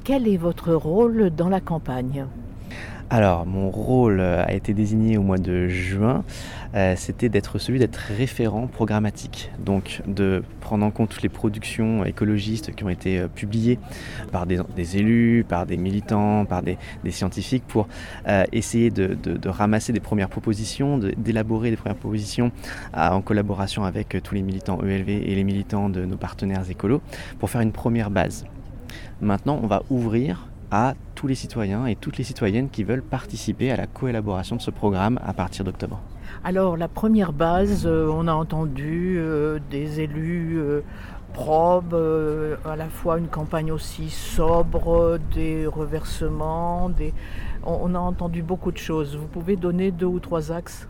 Quel est votre rôle dans la campagne? Alors, mon rôle a été désigné au mois de juin, c'était d'être référent programmatique. Donc de prendre en compte toutes les productions écologistes qui ont été, publiées par des élus, par des militants, par des scientifiques pour, essayer de ramasser des premières propositions, d'élaborer des premières propositions en collaboration avec, tous les militants ELV et les militants de nos partenaires écolos pour faire une première base. Maintenant, on va ouvrir à tous les citoyens et toutes les citoyennes qui veulent participer à la coélaboration de ce programme à partir d'octobre. Alors la première base, on a entendu des élus probes, à la fois une campagne aussi sobre, des reversements, on a entendu beaucoup de choses. Vous pouvez donner 2 ou 3 axes?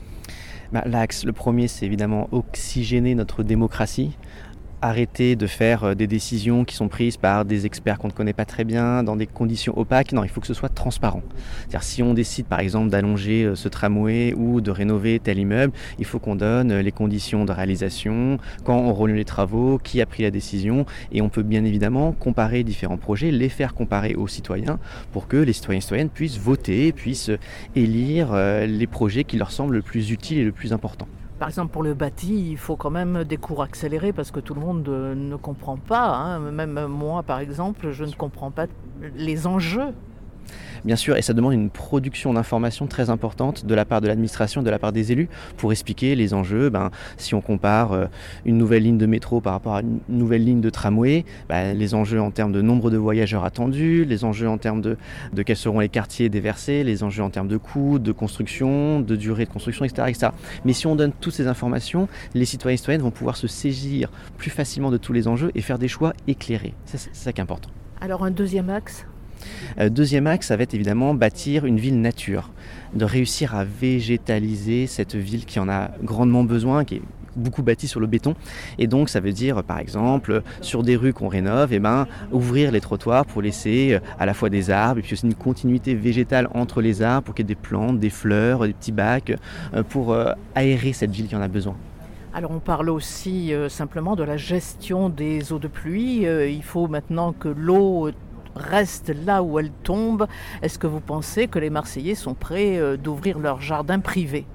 Le premier, c'est évidemment oxygéner notre démocratie. Arrêter de faire des décisions qui sont prises par des experts qu'on ne connaît pas très bien, dans des conditions opaques. Non, il faut que ce soit transparent. C'est-à-dire si on décide par exemple d'allonger ce tramway ou de rénover tel immeuble, il faut qu'on donne les conditions de réalisation, quand on relie les travaux, qui a pris la décision, et on peut bien évidemment comparer différents projets, les faire comparer aux citoyens pour que les citoyens et citoyennes puissent voter, puissent élire les projets qui leur semblent le plus utiles et le plus important. Par exemple, pour le bâti, il faut quand même des cours accélérés parce que tout le monde ne comprend pas, hein. Même moi, par exemple, je ne comprends pas les enjeux. Bien sûr, et ça demande une production d'informations très importante de la part de l'administration, de la part des élus, pour expliquer les enjeux. Si on compare une nouvelle ligne de métro par rapport à une nouvelle ligne de tramway, les enjeux en termes de nombre de voyageurs attendus, les enjeux en termes de quels seront les quartiers déversés, les enjeux en termes de coûts, de construction, de durée de construction, etc., etc. Mais si on donne toutes ces informations, les citoyens et citoyennes vont pouvoir se saisir plus facilement de tous les enjeux et faire des choix éclairés. C'est ça qui est important. Alors un deuxième axe? Deuxième axe, ça va être évidemment bâtir une ville nature, de réussir à végétaliser cette ville qui en a grandement besoin, qui est beaucoup bâtie sur le béton. Et donc ça veut dire par exemple sur des rues qu'on rénove, ouvrir les trottoirs pour laisser à la fois des arbres et puis aussi une continuité végétale entre les arbres pour qu'il y ait des plantes, des fleurs, des petits bacs pour aérer cette ville qui en a besoin. Alors on parle aussi simplement de la gestion des eaux de pluie. Il faut maintenant que l'eau reste là où elle tombe. Est-ce que vous pensez que les Marseillais sont prêts d'ouvrir leur jardin privé?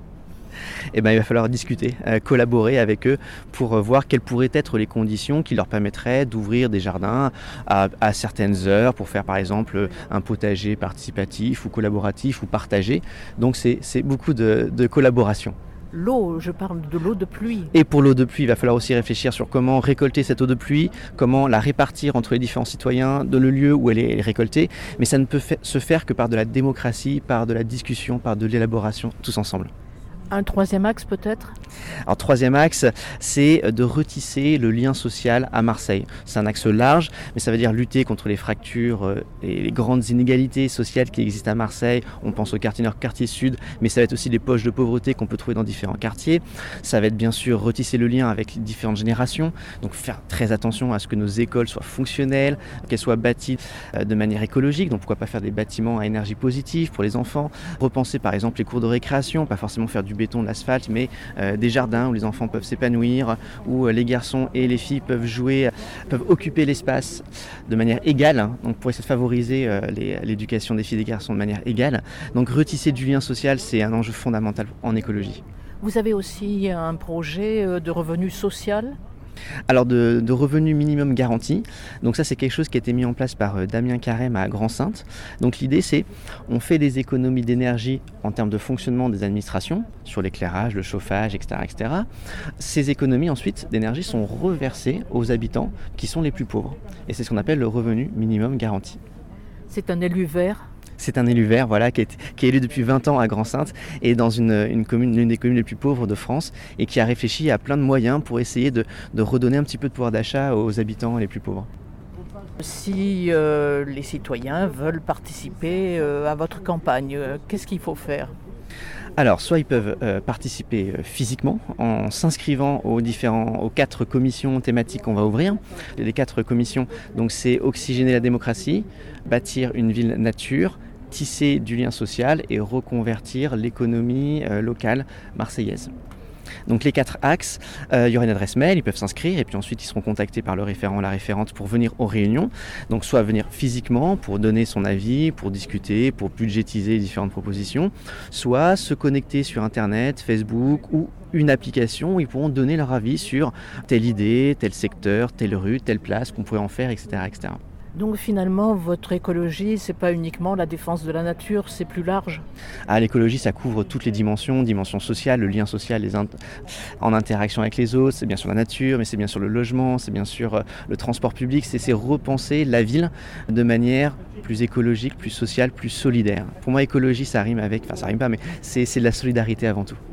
Il va falloir discuter, collaborer avec eux pour voir quelles pourraient être les conditions qui leur permettraient d'ouvrir des jardins à certaines heures pour faire par exemple un potager participatif ou collaboratif ou partagé. Donc c'est beaucoup de collaboration. L'eau, je parle de l'eau de pluie. Et pour l'eau de pluie, il va falloir aussi réfléchir sur comment récolter cette eau de pluie, comment la répartir entre les différents citoyens, dans le lieu où elle est récoltée. Mais ça ne peut se faire que par de la démocratie, par de la discussion, par de l'élaboration, tous ensemble. Un troisième axe peut-être? Alors troisième axe, c'est de retisser le lien social à Marseille. C'est un axe large, mais ça veut dire lutter contre les fractures et les grandes inégalités sociales qui existent à Marseille. On pense au quartier nord, quartier sud, mais ça va être aussi les poches de pauvreté qu'on peut trouver dans différents quartiers. Ça va être bien sûr retisser le lien avec les différentes générations, donc faire très attention à ce que nos écoles soient fonctionnelles, qu'elles soient bâties de manière écologique, donc pourquoi pas faire des bâtiments à énergie positive pour les enfants, repenser par exemple les cours de récréation, pas forcément faire du béton, de l'asphalte, mais des jardins où les enfants peuvent s'épanouir, où les garçons et les filles peuvent jouer, peuvent occuper l'espace de manière égale, donc pour essayer de favoriser l'éducation des filles et des garçons de manière égale. Donc retisser du lien social, c'est un enjeu fondamental en écologie. Vous avez aussi un projet de revenu social? Alors de revenu minimum garanti, donc ça c'est quelque chose qui a été mis en place par Damien Carême à Grand-Sainte. Donc l'idée c'est, on fait des économies d'énergie en termes de fonctionnement des administrations, sur l'éclairage, le chauffage, etc., etc. Ces économies ensuite d'énergie sont reversées aux habitants qui sont les plus pauvres. Et c'est ce qu'on appelle le revenu minimum garanti. C'est un élu vert? C'est un élu vert qui est élu depuis 20 ans à Grand-Sainte et dans une commune, l'une des communes les plus pauvres de France et qui a réfléchi à plein de moyens pour essayer de redonner un petit peu de pouvoir d'achat aux habitants les plus pauvres. Si les citoyens veulent participer à votre campagne, qu'est-ce qu'il faut faire? Alors, soit ils peuvent participer physiquement en s'inscrivant aux 4 commissions thématiques qu'on va ouvrir. Les 4 commissions, donc c'est oxygéner la démocratie, bâtir une ville nature, tisser du lien social et reconvertir l'économie locale marseillaise. Donc les 4 axes, il y aura une adresse mail, ils peuvent s'inscrire et puis ensuite ils seront contactés par le référent, la référente pour venir aux réunions. Donc soit venir physiquement pour donner son avis, pour discuter, pour budgétiser différentes propositions, soit se connecter sur internet, Facebook ou une application où ils pourront donner leur avis sur telle idée, tel secteur, telle rue, telle place qu'on pourrait en faire, etc., etc. Donc finalement, votre écologie, c'est pas uniquement la défense de la nature, c'est plus large. L'écologie, ça couvre toutes les dimensions, dimension sociale, le lien social en interaction avec les autres, c'est bien sûr la nature, mais c'est bien sûr le logement, c'est bien sûr le transport public, c'est repenser la ville de manière plus écologique, plus sociale, plus solidaire. Pour moi, écologie, ça rime avec, enfin ça rime pas, mais c'est de la solidarité avant tout.